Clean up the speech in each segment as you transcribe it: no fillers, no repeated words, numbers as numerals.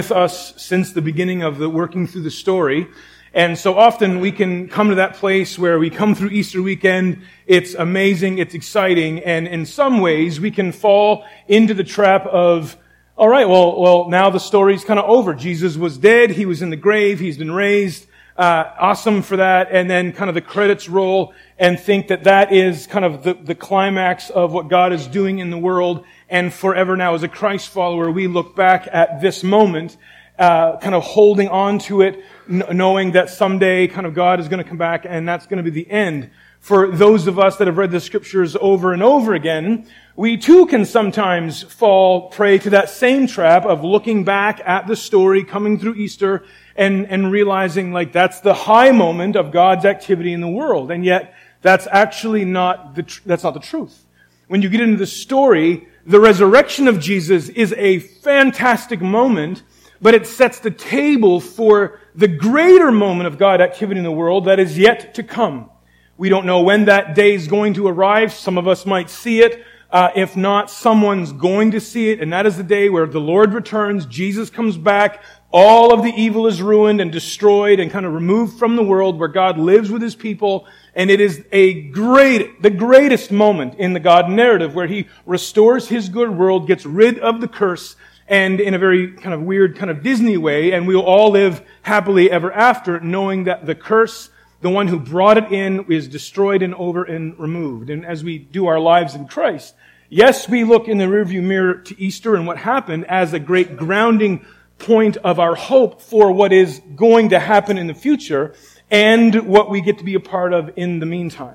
with us since the beginning of the working through the story. And so often we can come to that place where we come through Easter weekend, it's amazing, it's exciting, and in some ways we can fall into the trap of, all right, well, now the story's kind of over. Jesus was dead, he was in the grave, he's been raised, awesome for that, and then kind of the credits roll and think that that is kind of the climax of what God is doing in the world, and forever now as a Christ follower, we look back at this moment, kind of holding on to it, knowing that someday kind of God is going to come back and that's going to be the end. For those of us that have read the scriptures over and over again, we too can sometimes fall prey to that same trap of looking back at the story coming through Easter and realizing like that's the high moment of God's activity in the world. And yet that's actually that's not the truth. When you get into the story, the resurrection of Jesus is a fantastic moment, but it sets the table for the greater moment of God activity in the world that is yet to come. We don't know when that day is going to arrive. Some of us might see it. If not, someone's going to see it. And that is the day where the Lord returns. Jesus comes back. All of the evil is ruined and destroyed and kind of removed from the world, where God lives with His people. And it is the greatest moment in the God narrative, where He restores His good world, gets rid of the curse, and in a very kind of weird kind of Disney way, and we'll all live happily ever after, knowing that the curse, the one who brought it in, is destroyed and over and removed. And as we do our lives in Christ, yes, we look in the rearview mirror to Easter and what happened as a great grounding point of our hope for what is going to happen in the future and what we get to be a part of in the meantime.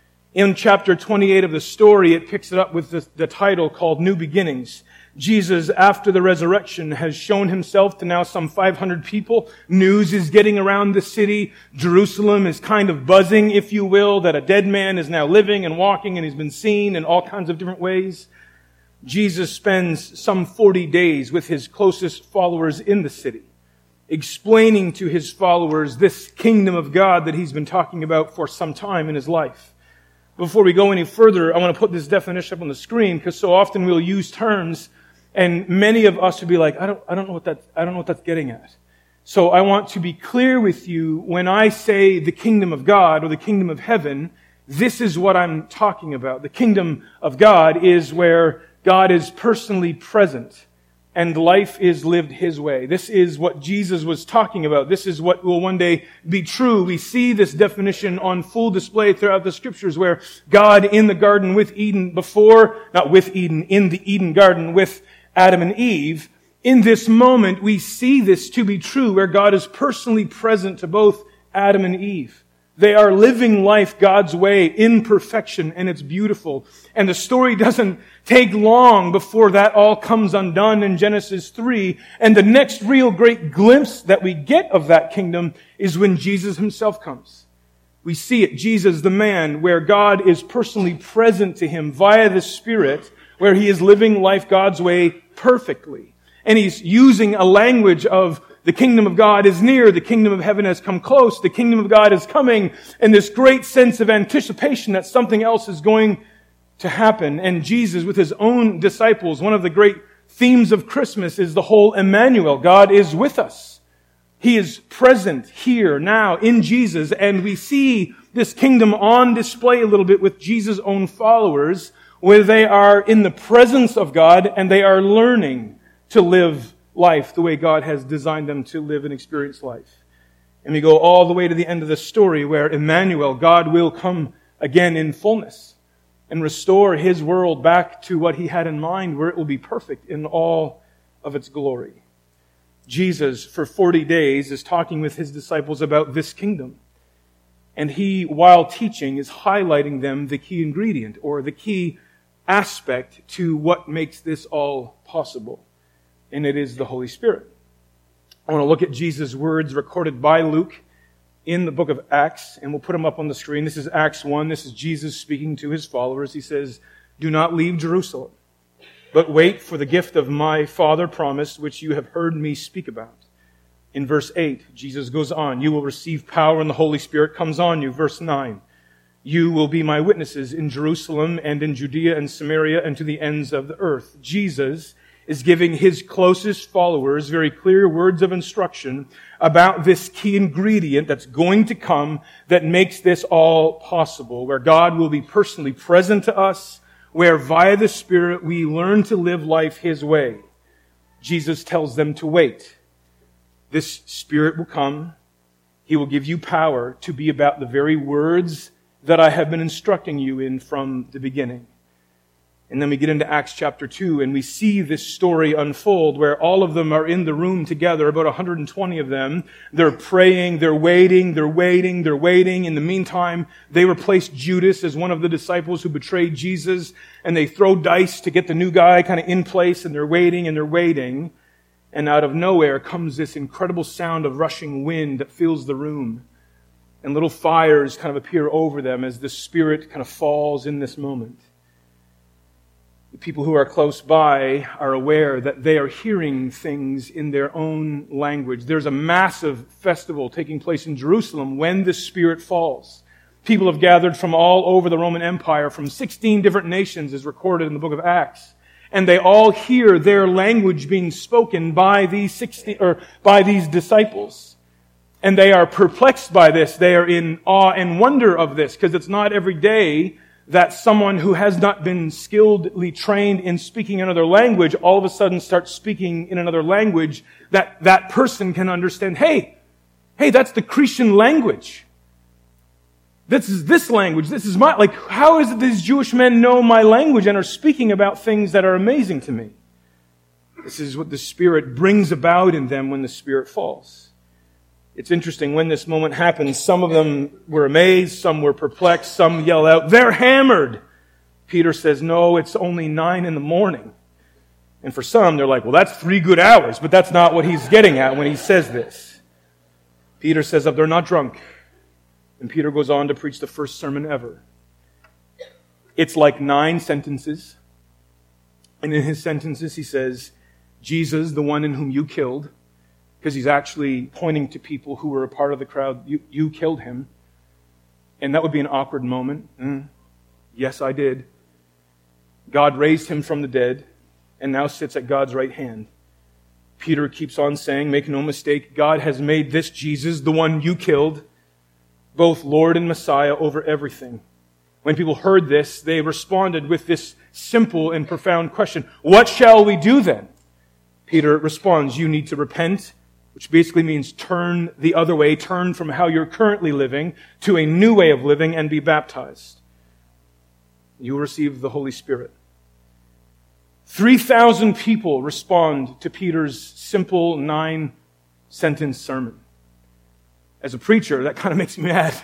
In chapter 28 of the story, it picks it up with the title called New Beginnings. Jesus, after the resurrection, has shown Himself to now some 500 people. News is getting around the city. Jerusalem is kind of buzzing, if you will, that a dead man is now living and walking and he's been seen in all kinds of different ways. Jesus spends some 40 days with His closest followers in the city, explaining to His followers this kingdom of God that He's been talking about for some time in His life. Before we go any further, I want to put this definition up on the screen, because so often we'll use terms and many of us would be like, I don't know what that's getting at. So I want to be clear with you, when I say the kingdom of God or the kingdom of heaven, this is what I'm talking about. The kingdom of God is where God is personally present and life is lived His way. This is what Jesus was talking about. This is what will one day be true. We see this definition on full display throughout the scriptures, where God in the garden with Eden in the Eden garden with Adam and Eve, in this moment we see this to be true, where God is personally present to both Adam and Eve. They are living life God's way in perfection, and it's beautiful. And the story doesn't take long before that all comes undone in Genesis 3. And the next real great glimpse that we get of that kingdom is when Jesus Himself comes. We see it, Jesus the man, where God is personally present to him via the Spirit, where he is living life God's way perfectly. And He's using a language of the kingdom of God is near, the kingdom of heaven has come close, the kingdom of God is coming, and this great sense of anticipation that something else is going to happen. And Jesus, with His own disciples, one of the great themes of Christmas is the whole Emmanuel. God is with us. He is present here, now, in Jesus, and we see this kingdom on display a little bit with Jesus' own followers, where they are in the presence of God and they are learning to live life the way God has designed them to live and experience life. And we go all the way to the end of the story, where Emmanuel, God will come again in fullness and restore His world back to what He had in mind, where it will be perfect in all of its glory. Jesus, for 40 days, is talking with His disciples about this kingdom. And He, while teaching, is highlighting them the key ingredient, or the key aspect to what makes this all possible. And it is the Holy Spirit. I want to look at Jesus' words recorded by Luke in the book of Acts, and we'll put them up on the screen. This is Acts 1. This is Jesus speaking to His followers. He says, "Do not leave Jerusalem, but wait for the gift of my Father promised, which you have heard me speak about." In verse 8, Jesus goes on, "You will receive power when the Holy Spirit comes on you." Verse 9, "You will be my witnesses in Jerusalem and in Judea and Samaria and to the ends of the earth." Jesus is giving his closest followers very clear words of instruction about this key ingredient that's going to come that makes this all possible, where God will be personally present to us, where via the Spirit we learn to live life his way. Jesus tells them to wait. This Spirit will come. He will give you power to be about the very words that I have been instructing you in from the beginning. And then we get into Acts chapter 2, and we see this story unfold where all of them are in the room together, about 120 of them. They're praying, they're waiting. In the meantime, they replace Judas as one of the disciples who betrayed Jesus, and they throw dice to get the new guy kind of in place, and they're waiting. And out of nowhere comes this incredible sound of rushing wind that fills the room. And little fires kind of appear over them as the Spirit kind of falls in this moment. The people who are close by are aware that they are hearing things in their own language. There's a massive festival taking place in Jerusalem when the Spirit falls. People have gathered from all over the Roman Empire, from 16 different nations, as recorded in the book of Acts. And they all hear their language being spoken by these disciples. And they are perplexed by this. They are in awe and wonder of this, because it's not every day that someone who has not been skilledly trained in speaking another language all of a sudden starts speaking in another language that person can understand. Hey, that's the Cretan language. This is this language. This is my, how is it these Jewish men know my language and are speaking about things that are amazing to me? This is what the Spirit brings about in them when the Spirit falls. It's interesting, when this moment happens, some of them were amazed, some were perplexed, some yell out, "They're hammered!" Peter says, "No, it's only 9 a.m. And for some, they're like, "Well, that's 3 good hours," but that's not what he's getting at when he says this. Peter says, "They're not drunk." And Peter goes on to preach the first sermon ever. It's like 9 sentences. And in his sentences, he says, "Jesus, the one in whom you killed," because he's actually pointing to people who were a part of the crowd. You killed him. And that would be an awkward moment. Yes, I did. God raised him from the dead and now sits at God's right hand. Peter keeps on saying, make no mistake, God has made this Jesus, the one you killed, both Lord and Messiah over everything. When people heard this, they responded with this simple and profound question. What shall we do then? Peter responds, you need to repent, which basically means turn the other way, turn from how you're currently living to a new way of living and be baptized. You will receive the Holy Spirit. 3,000 people respond to Peter's simple 9-sentence sermon. As a preacher, that kind of makes me mad.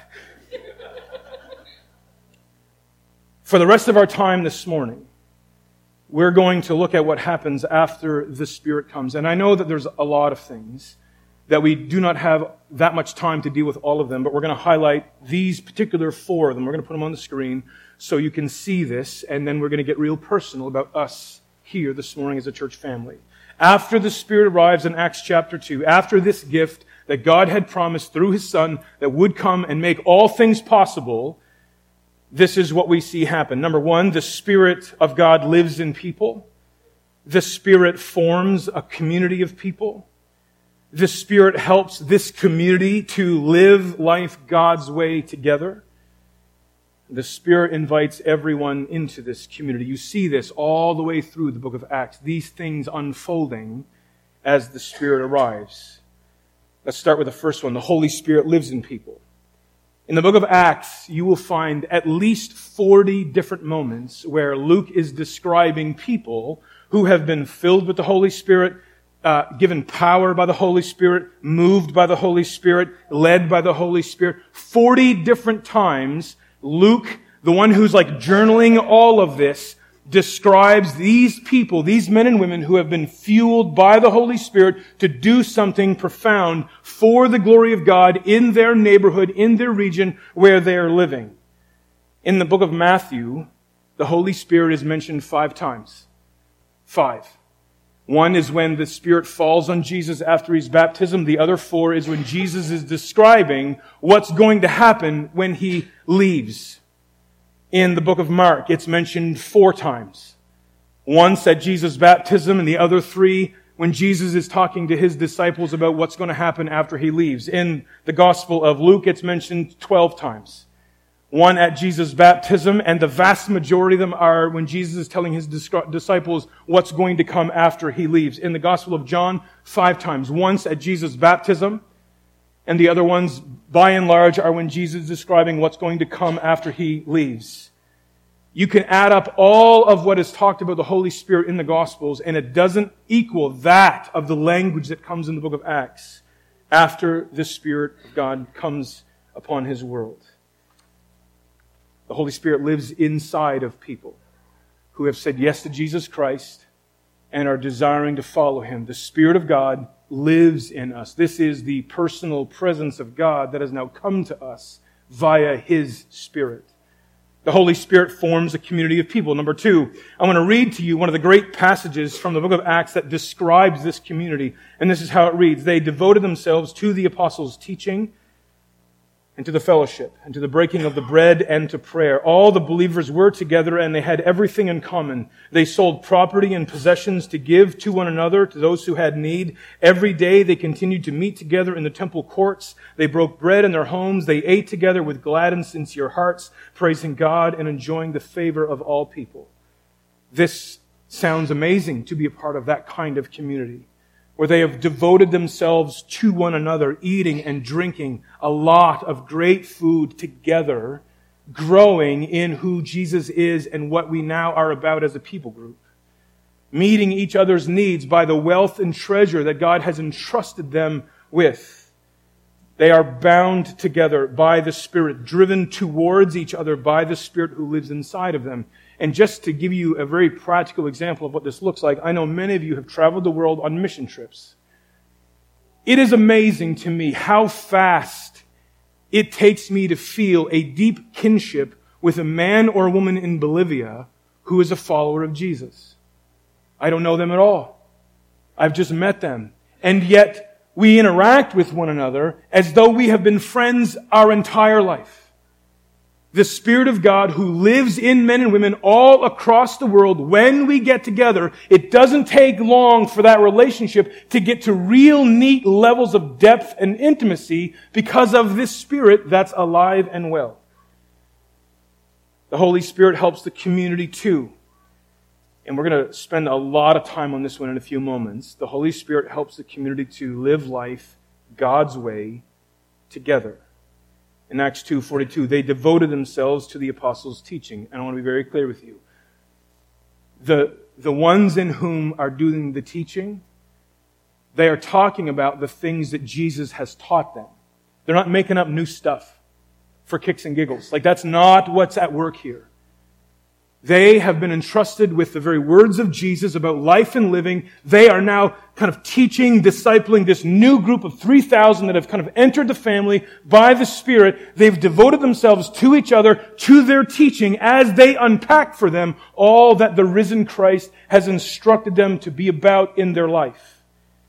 For the rest of our time this morning, we're going to look at what happens after the Spirit comes. And I know that there's a lot of things that we do not have that much time to deal with all of them, but we're going to highlight these particular 4 of them. We're going to put them on the screen so you can see this, and then we're going to get real personal about us here this morning as a church family. After the Spirit arrives in Acts chapter 2, after this gift that God had promised through His Son that would come and make all things possible, this is what we see happen. Number 1, the Spirit of God lives in people. The Spirit forms a community of people. The Spirit helps this community to live life God's way together. The Spirit invites everyone into this community. You see this all the way through the book of Acts, these things unfolding as the Spirit arrives. Let's start with the first one. The Holy Spirit lives in people. In the book of Acts, you will find at least 40 different moments where Luke is describing people who have been filled with the Holy Spirit, given power by the Holy Spirit, moved by the Holy Spirit, led by the Holy Spirit. 40 different times, Luke, the one who's journaling all of this, describes these people, these men and women who have been fueled by the Holy Spirit to do something profound for the glory of God in their neighborhood, in their region where they are living. In the book of Matthew, the Holy Spirit is mentioned 5 times. 5. 1 is when the Spirit falls on Jesus after His baptism. The other 4 is when Jesus is describing what's going to happen when He leaves. In the book of Mark, it's mentioned 4 times. Once at Jesus' baptism, and the other 3 when Jesus is talking to his disciples about what's going to happen after he leaves. In the Gospel of Luke, it's mentioned 12 times. One at Jesus' baptism, and the vast majority of them are when Jesus is telling his disciples what's going to come after he leaves. In the Gospel of John, 5 times. Once at Jesus' baptism, and the other ones, by and large, are when Jesus is describing what's going to come after he leaves. You can add up all of what is talked about the Holy Spirit in the Gospels, and it doesn't equal that of the language that comes in the book of Acts after the Spirit of God comes upon his world. The Holy Spirit lives inside of people who have said yes to Jesus Christ and are desiring to follow him. The Spirit of God lives in us. This is the personal presence of God that has now come to us via his Spirit. The Holy Spirit forms a community of people. Number 2, I want to read to you one of the great passages from the book of Acts that describes this community. And this is how it reads. They devoted themselves to the apostles' teaching and to the fellowship and to the breaking of the bread and to prayer. All the believers were together and they had everything in common. They sold property and possessions to give to one another, to those who had need. Every day they continued to meet together in the temple courts. They broke bread in their homes. They ate together with glad and sincere hearts, praising God and enjoying the favor of all people. This sounds amazing to be a part of that kind of community, where they have devoted themselves to one another, eating and drinking a lot of great food together, growing in who Jesus is and what we now are about as a people group. Meeting each other's needs by the wealth and treasure that God has entrusted them with. They are bound together by the Spirit, driven towards each other by the Spirit who lives inside of them. And just to give you a very practical example of what this looks like, I know many of you have traveled the world on mission trips. It is amazing to me how fast it takes me to feel a deep kinship with a man or woman in Bolivia who is a follower of Jesus. I don't know them at all. I've just met them. And yet we interact with one another as though we have been friends our entire life. The Spirit of God who lives in men and women all across the world, when we get together, it doesn't take long for that relationship to get to real neat levels of depth and intimacy because of this Spirit that's alive and well. The Holy Spirit helps the community too. And we're going to spend a lot of time on this one in a few moments. The Holy Spirit helps the community to live life God's way together. In Acts 2:42, they devoted themselves to the apostles' teaching. And I want to be very clear with you. The ones in whom are doing the teaching, they are talking about the things that Jesus has taught them. They're not making up new stuff for kicks and giggles. Like, that's not what's at work here. They have been entrusted with the very words of Jesus about life and living. They are now kind of teaching, discipling this new group of 3,000 that have kind of entered the family by the Spirit. They've devoted themselves to each other, to their teaching, as they unpack for them all that the risen Christ has instructed them to be about in their life.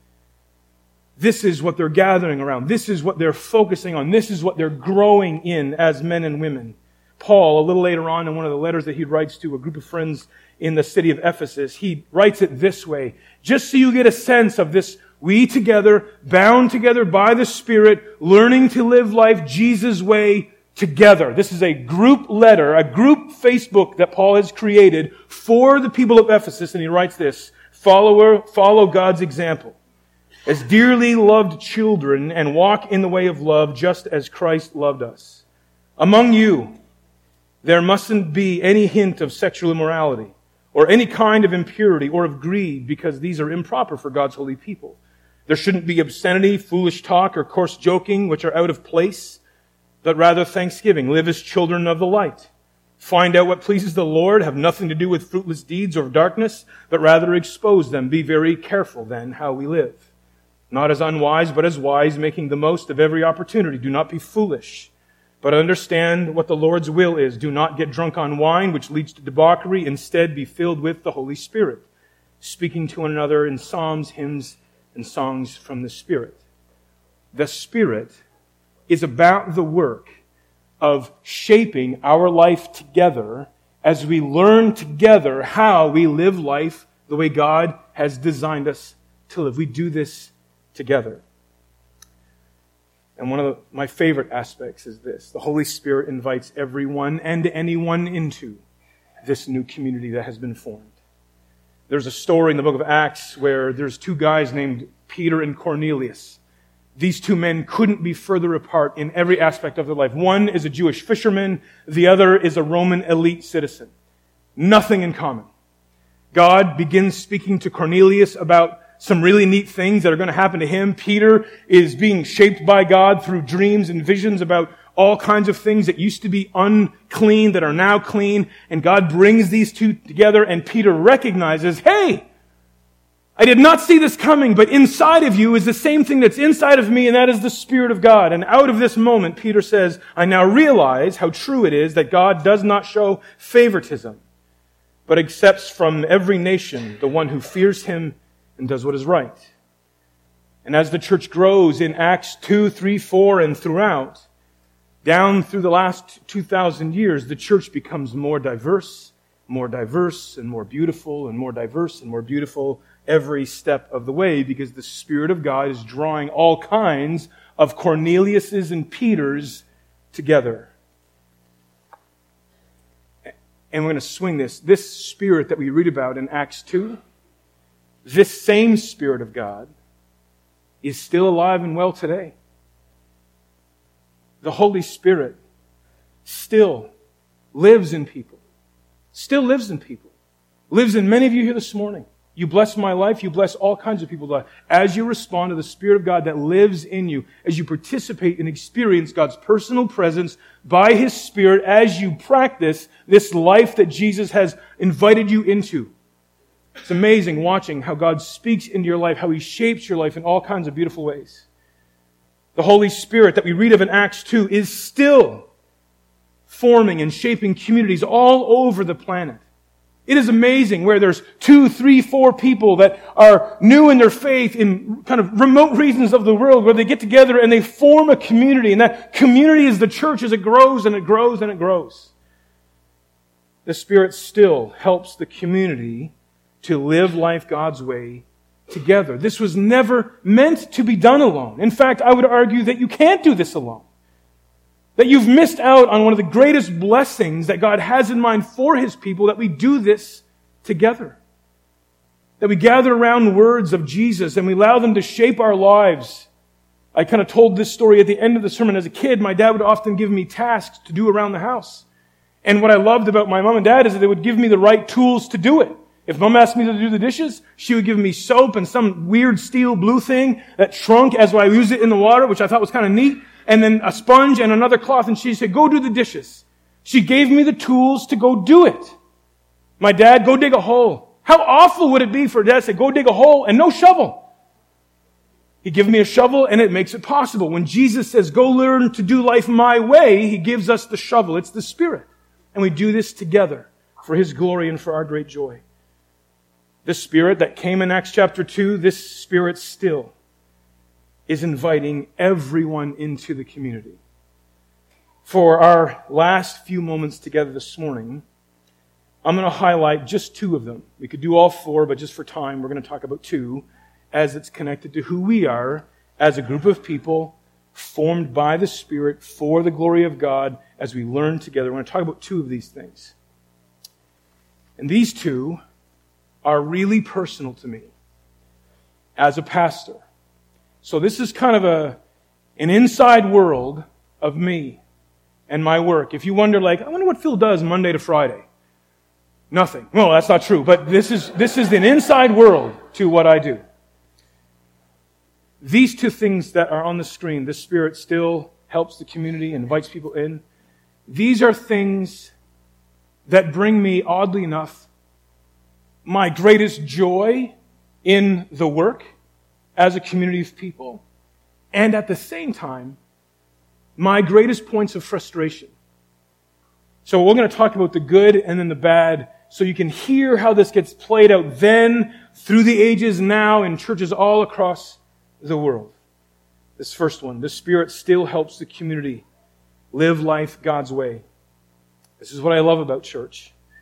This is what they're gathering around. This is what they're focusing on. This is what they're growing in as men and women. Paul, a little later on in one of the letters that he writes to a group of friends in the city of Ephesus, he writes it this way, just so you get a sense of this, we together, bound together by the Spirit, learning to live life Jesus' way together. This is a group letter, a group Facebook that Paul has created for the people of Ephesus, and he writes this, follow God's example as dearly loved children and walk in the way of love just as Christ loved us. Among you, there mustn't be any hint of sexual immorality or any kind of impurity or of greed, because these are improper for God's holy people. There shouldn't be obscenity, foolish talk, or coarse joking, which are out of place, but rather thanksgiving. Live as children of the light. Find out what pleases the Lord. Have nothing to do with fruitless deeds or darkness, but rather expose them. Be very careful then how we live. Not as unwise, but as wise, making the most of every opportunity. Do not be foolish, but understand what the Lord's will is. Do not get drunk on wine, which leads to debauchery. Instead, be filled with the Holy Spirit, speaking to one another in psalms, hymns, and songs from the Spirit. The Spirit is about the work of shaping our life together as we learn together how we live life the way God has designed us to live. We do this together. And one of my favorite aspects is this. The Holy Spirit invites everyone and anyone into this new community that has been formed. There's a story in the book of Acts where there's two guys named Peter and Cornelius. These two men couldn't be further apart in every aspect of their life. One is a Jewish fisherman. The other is a Roman elite citizen. Nothing in common. God begins speaking to Cornelius about some really neat things that are going to happen to him. Peter is being shaped by God through dreams and visions about all kinds of things that used to be unclean that are now clean. And God brings these two together, and Peter recognizes, hey, I did not see this coming, but inside of you is the same thing that's inside of me, and that is the Spirit of God. And out of this moment, Peter says, I now realize how true it is that God does not show favoritism, but accepts from every nation the one who fears him and does what is right. And as the church grows in Acts 2, 3, 4, and throughout, down through the last 2,000 years, the church becomes more diverse, and more beautiful, and more diverse and more beautiful every step of the way, because the Spirit of God is drawing all kinds of Corneliuses and Peters together. And we're going to swing this. This Spirit that we read about in Acts 2, this same Spirit of God is still alive and well today. The Holy Spirit still lives in people. Still lives in people. Lives in many of you here this morning. You bless my life. You bless all kinds of people's life. As you respond to the Spirit of God that lives in you, as you participate and experience God's personal presence by His Spirit, as you practice this life that Jesus has invited you into. It's amazing watching how God speaks into your life, how He shapes your life in all kinds of beautiful ways. The Holy Spirit that we read of in Acts 2 is still forming and shaping communities all over the planet. It is amazing where there's 2, 3, 4 people that are new in their faith in kind of remote regions of the world where they get together and they form a community. And that community is the church as it grows and it grows and it grows. The Spirit still helps the community to live life God's way together. This was never meant to be done alone. In fact, I would argue that you can't do this alone. That you've missed out on one of the greatest blessings that God has in mind for His people, that we do this together. That we gather around words of Jesus and we allow them to shape our lives. I kind of told this story at the end of the sermon. As a kid, my dad would often give me tasks to do around the house. And what I loved about my mom and dad is that they would give me the right tools to do it. If Mom asked me to do the dishes, she would give me soap and some weird steel blue thing that shrunk as I used it in the water, which I thought was kind of neat, and then a sponge and another cloth, and she said, go do the dishes. She gave me the tools to go do it. My dad, go dig a hole. How awful would it be for Dad to say, go dig a hole and no shovel? He gives me a shovel and it makes it possible. When Jesus says, go learn to do life my way, He gives us the shovel. It's the Spirit. And we do this together for His glory and for our great joy. The Spirit that came in Acts chapter 2, this Spirit still is inviting everyone into the community. For our last few moments together this morning, I'm going to highlight just 2 of them. We could do all 4, but just for time, we're going to talk about 2 as it's connected to who we are as a group of people formed by the Spirit for the glory of God as we learn together. We're going to talk about 2 of these things. And these 2 are really personal to me as a pastor. So this is kind of an inside world of me and my work. If you wonder, I wonder what Phil does Monday to Friday. Nothing. Well, that's not true, but this is an inside world to what I do. These 2 things that are on the screen, the Spirit still helps the community, invites people in. These are things that bring me, oddly enough, my greatest joy in the work as a community of people, and at the same time, my greatest points of frustration. So we're going to talk about the good and then the bad, so you can hear how this gets played out then, through the ages, now, in churches all across the world. This first one, the Spirit still helps the community live life God's way. This is what I love about church.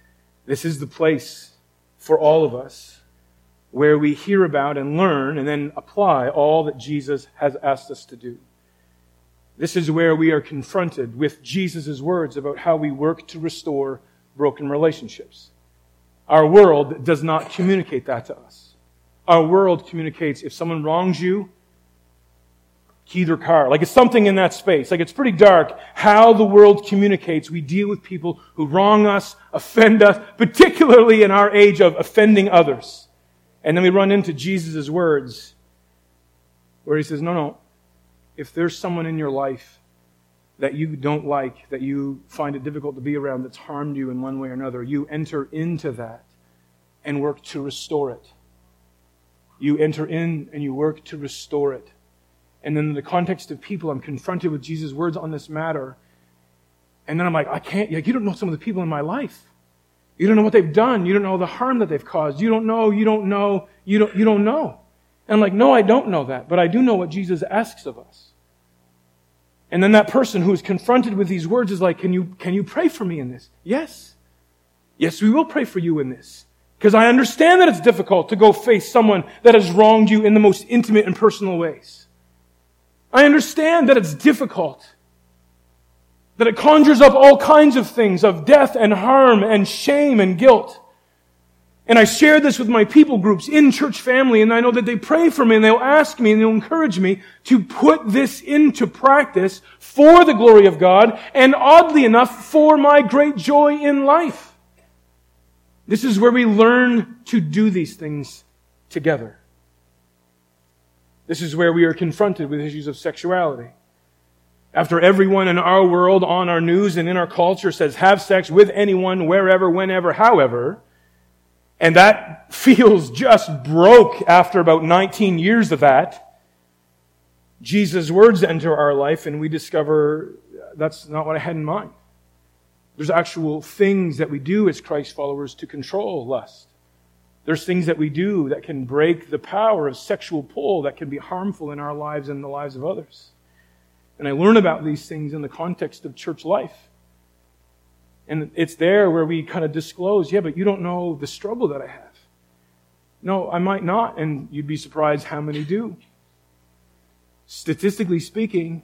This is the place for all of us where we hear about and learn and then apply all that Jesus has asked us to do. This is where we are confronted with Jesus' words about how we work to restore broken relationships. Our world does not communicate that to us. Our world communicates if someone wrongs you, key their car. Like it's something in that space. Like it's pretty dark how the world communicates. We deal with people who wrong us, offend us, particularly in our age of offending others. And then we run into Jesus' words where he says, no. If there's someone in your life that you don't like, that you find it difficult to be around, that's harmed you in one way or another, you enter into that and work to restore it. You enter in and you work to restore it. And then in the context of people, I'm confronted with Jesus' words on this matter. And then I'm like, you don't know some of the people in my life. You don't know what they've done. You don't know the harm that they've caused. You don't know. And I'm like, no, I don't know that. But I do know what Jesus asks of us. And then that person who is confronted with these words is like, can you pray for me in this? Yes. Yes, we will pray for you in this. Because I understand that it's difficult to go face someone that has wronged you in the most intimate and personal ways. I understand that it's difficult. That it conjures up all kinds of things of death and harm and shame and guilt. And I share this with my people groups in church family, and I know that they pray for me, and they'll ask me, and they'll encourage me to put this into practice for the glory of God, and oddly enough, for my great joy in life. This is where we learn to do these things together. This is where we are confronted with issues of sexuality. After everyone in our world, on our news, and in our culture says, have sex with anyone, wherever, whenever, however, and that feels just broke after about 19 years of that, Jesus' words enter our life and we discover that's not what I had in mind. There's actual things that we do as Christ followers to control lust. There's things that we do that can break the power of sexual pull that can be harmful in our lives and the lives of others. And I learn about these things in the context of church life. And it's there where we kind of disclose, yeah, but you don't know the struggle that I have. No, I might not, and you'd be surprised how many do. Statistically speaking,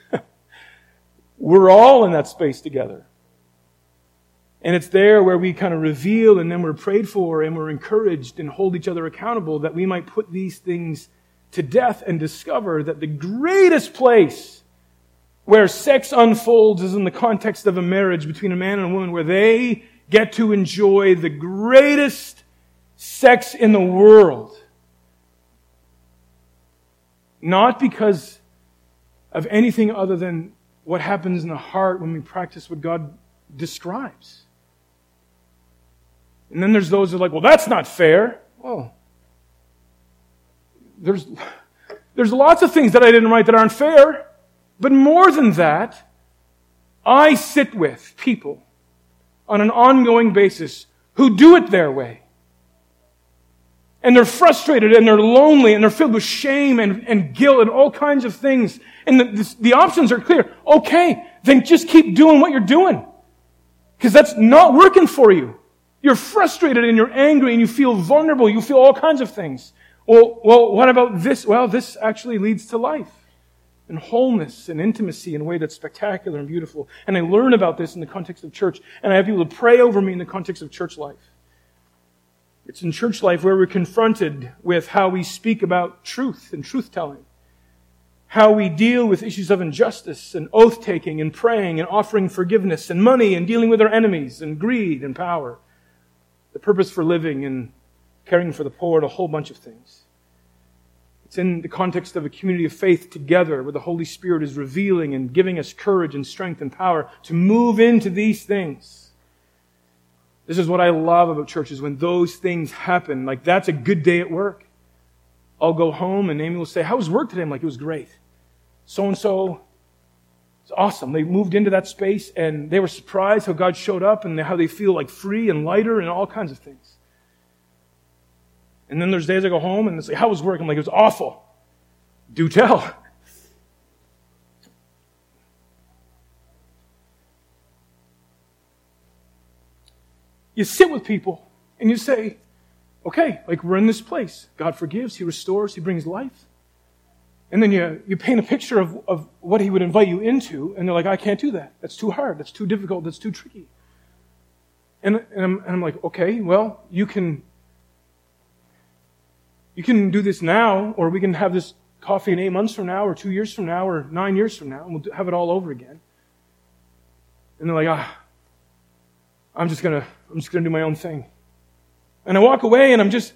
we're all in that space together. And it's there where we kind of reveal, and then we're prayed for, and we're encouraged, and hold each other accountable, that we might put these things to death and discover that the greatest place where sex unfolds is in the context of a marriage between a man and a woman, where they get to enjoy the greatest sex in the world. Not because of anything other than what happens in the heart when we practice what God describes. And then there's those who are like, well, that's not fair. Well, there's lots of things that I didn't write that aren't fair. But more than that, I sit with people on an ongoing basis who do it their way. And they're frustrated and they're lonely and they're filled with shame and guilt and all kinds of things. And the options are clear. Okay, then just keep doing what you're doing. Because that's not working for you. You're frustrated and you're angry and you feel vulnerable. You feel all kinds of things. Well, what about this? Well, this actually leads to life and wholeness and intimacy in a way that's spectacular and beautiful. And I learn about this in the context of church. And I have people to pray over me in the context of church life. It's in church life where we're confronted with how we speak about truth and truth-telling. How we deal with issues of injustice and oath-taking and praying and offering forgiveness and money and dealing with our enemies and greed and power. The purpose for living and caring for the poor and a whole bunch of things. It's in the context of a community of faith together where the Holy Spirit is revealing and giving us courage and strength and power to move into these things. This is what I love about churches, when those things happen. Like, that's a good day at work. I'll go home and Amy will say, how was work today? I'm like, it was great. So-and-so, it's awesome. They moved into that space and they were surprised how God showed up and how they feel like free and lighter and all kinds of things. And then there's days I go home and it's like, how was work? I'm like, it was awful. Do tell. You sit with people and you say, okay, like we're in this place. God forgives, He restores, He brings life. And then you paint a picture of what He would invite you into, and they're like, I can't do that. That's too hard. That's too difficult. That's too tricky. And I'm like, okay, well, you can do this now, or we can have this coffee in 8 months from now, or 2 years from now, or 9 years from now, and we'll have it all over again. And they're like, I'm just gonna do my own thing. And I walk away, and I'm just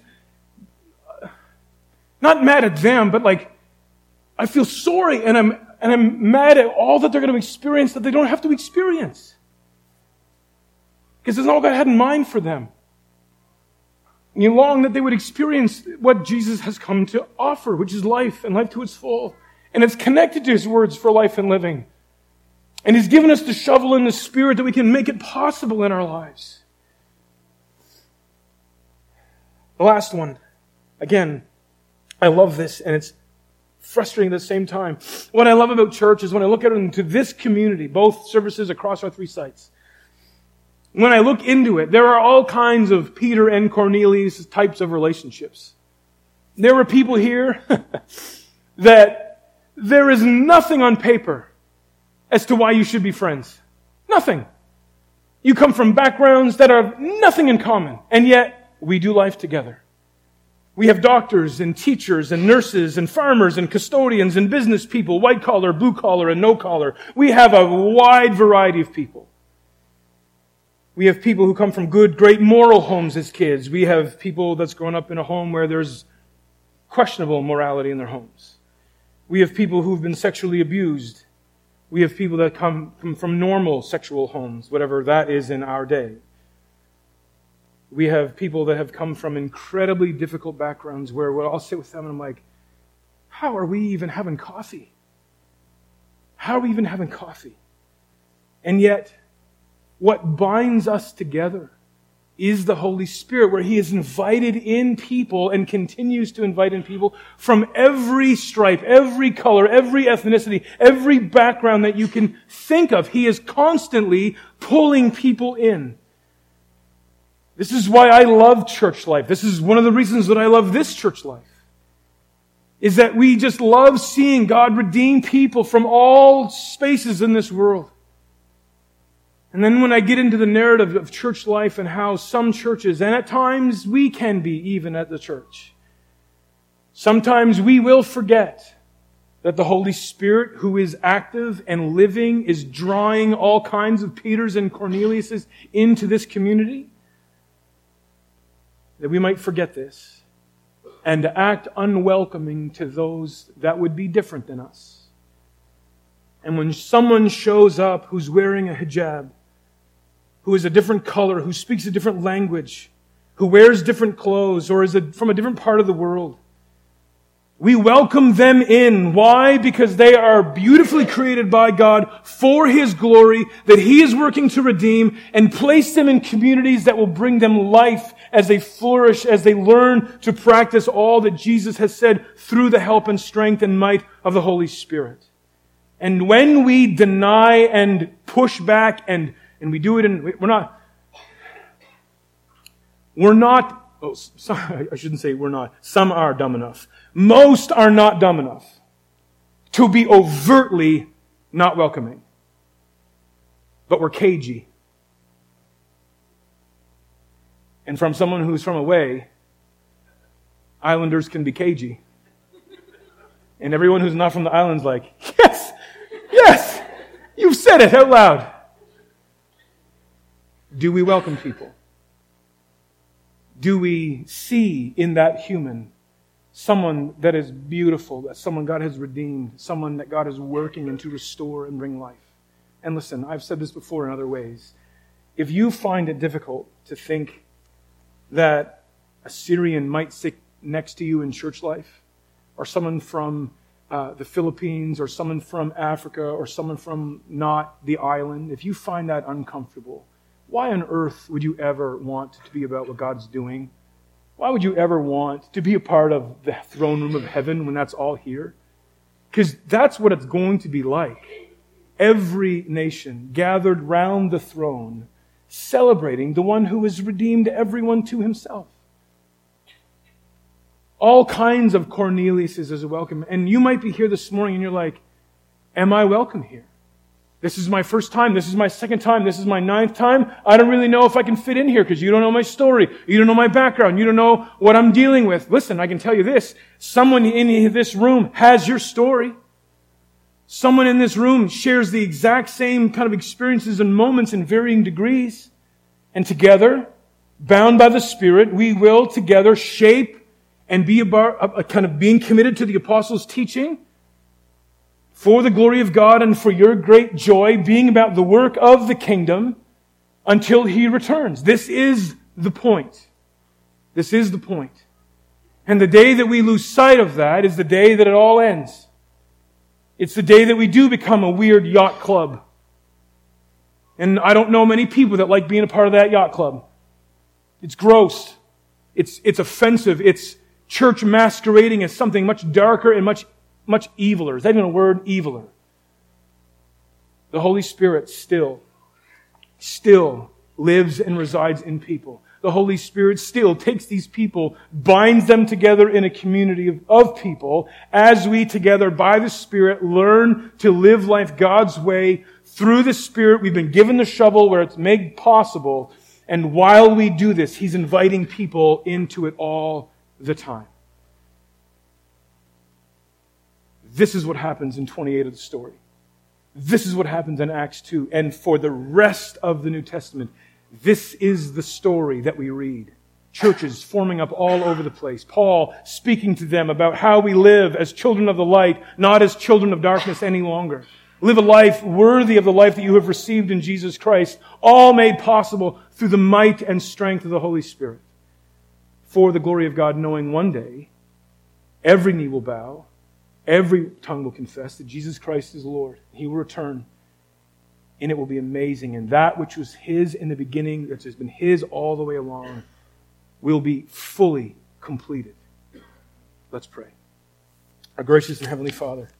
not mad at them, but like I feel sorry, and I'm mad at all that they're going to experience that they don't have to experience, because it's not what God had in mind for them. And you long that they would experience what Jesus has come to offer, which is life, and life to its full. And it's connected to His words for life and living. And He's given us the shovel in the Spirit that we can make it possible in our lives. The last one. Again, I love this, and it's frustrating at the same time. What I love about church is when I look at it into this community, both services across our 3 sites. When I look into it, there are all kinds of Peter and Cornelius types of relationships. There were people here that there is nothing on paper as to why you should be friends. Nothing. You come from backgrounds that have nothing in common, and yet we do life together. We have doctors and teachers and nurses and farmers and custodians and business people, white collar, blue collar, and no collar. We have a wide variety of people. We have people who come from good, great moral homes as kids. We have people that's grown up in a home where there's questionable morality in their homes. We have people who've been sexually abused. We have people that come from normal sexual homes, whatever that is in our day. We have people that have come from incredibly difficult backgrounds where I'll sit with them and I'm like, how are we even having coffee? How are we even having coffee? And yet, what binds us together is the Holy Spirit, where He has invited in people and continues to invite in people from every stripe, every color, every ethnicity, every background that you can think of. He is constantly pulling people in. This is why I love church life. This is one of the reasons that I love this church life. Is that we just love seeing God redeem people from all spaces in this world. And then when I get into the narrative of church life and how some churches, and at times we can be even at the church, sometimes we will forget that the Holy Spirit, who is active and living, is drawing all kinds of Peters and Corneliuses into this community. That we might forget this and to act unwelcoming to those that would be different than us. And when someone shows up who's wearing a hijab, who is a different color, who speaks a different language, who wears different clothes, or is from a different part of the world, we welcome them in. Why? Because they are beautifully created by God for His glory, that He is working to redeem, and place them in communities that will bring them life as they flourish, as they learn to practice all that Jesus has said through the help and strength and might of the Holy Spirit. And when we deny and push back and we do it I shouldn't say we're not. Some are dumb enough. Most are not dumb enough to be overtly not welcoming. But we're cagey. And from someone who's from away, islanders can be cagey. And everyone who's not from the island's like, yes, you've said it out loud. Do we welcome people? Do we see in that human someone that is beautiful, that someone God has redeemed, someone that God is working in to restore and bring life? And listen, I've said this before in other ways. If you find it difficult to think that a Syrian might sit next to you in church life, or someone from the Philippines, or someone from Africa, or someone from not the island, if you find that uncomfortable, why on earth would you ever want to be about what God's doing? Why would you ever want to be a part of the throne room of heaven when that's all here? Because that's what it's going to be like. Every nation gathered round the throne, celebrating the one who has redeemed everyone to himself. All kinds of Corneliuses as a welcome. And you might be here this morning and you're like, am I welcome here? This is my first time. This is my second time. This is my 9th time. I don't really know if I can fit in here because you don't know my story. You don't know my background. You don't know what I'm dealing with. Listen, I can tell you this. Someone in this room has your story. Someone in this room shares the exact same kind of experiences and moments in varying degrees. And together, bound by the Spirit, we will together shape and be a kind of being committed to the apostles' teaching for the glory of God and for your great joy, being about the work of the kingdom until He returns. This is the point. This is the point. And the day that we lose sight of that is the day that it all ends. It's the day that we do become a weird yacht club. And I don't know many people that like being a part of that yacht club. It's gross. It's offensive. It's church masquerading as something much darker and much eviler. Is that even a word? Eviler. The Holy Spirit still lives and resides in people. The Holy Spirit still takes these people, binds them together in a community of people, as we together by the Spirit learn to live life God's way through the Spirit. We've been given the shovel where it's made possible. And while we do this, He's inviting people into it all the time. This is what happens in 28 of the story. This is what happens in Acts 2. And for the rest of the New Testament, this is the story that we read. Churches forming up all over the place. Paul speaking to them about how we live as children of the light, not as children of darkness any longer. Live a life worthy of the life that you have received in Jesus Christ, all made possible through the might and strength of the Holy Spirit. For the glory of God, knowing one day every knee will bow, every tongue will confess that Jesus Christ is Lord. He will return, and it will be amazing. And that which was His in the beginning, that has been His all the way along, will be fully completed. Let's pray. Our gracious and Heavenly Father,